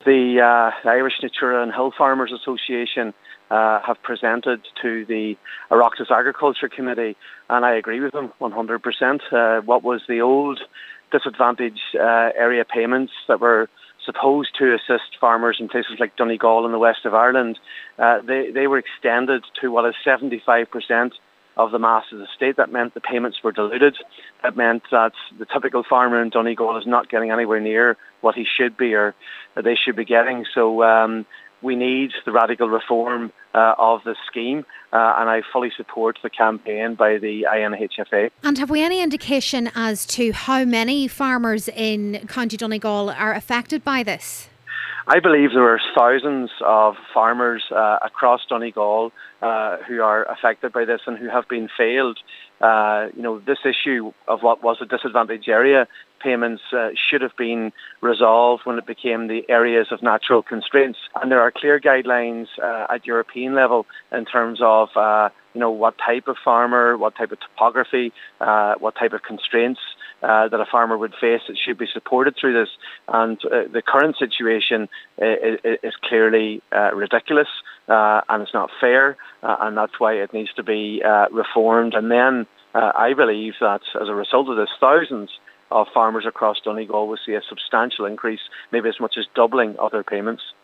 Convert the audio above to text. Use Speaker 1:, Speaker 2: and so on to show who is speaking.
Speaker 1: the Irish Natura and Hill Farmers Association have presented to the Oireachtas Agriculture Committee, and I agree with them 100%. What was the old disadvantaged area payments that were supposed to assist farmers in places like Donegal in the west of Ireland, they were extended to what is 75% of the mass of the state. That meant the payments were diluted. That meant that the typical farmer in Donegal is not getting anywhere near what he should be or they should be getting. So we need the radical reform of the scheme, and I fully support the campaign by the INHFA.
Speaker 2: And have we any indication as to how many farmers in County Donegal are affected by this?
Speaker 1: I believe there are thousands of farmers across Donegal who are affected by this and who have been failed. This issue of what was a disadvantaged area payments should have been resolved when it became the areas of natural constraints. And there are clear guidelines at European level in terms of what type of farmer, what type of topography, what type of constraints that a farmer would face that should be supported through this. And the current situation is clearly ridiculous and it's not fair, and that's why it needs to be reformed. And then I believe that as a result of this, thousands of farmers across Donegal will see a substantial increase, maybe as much as doubling of their payments.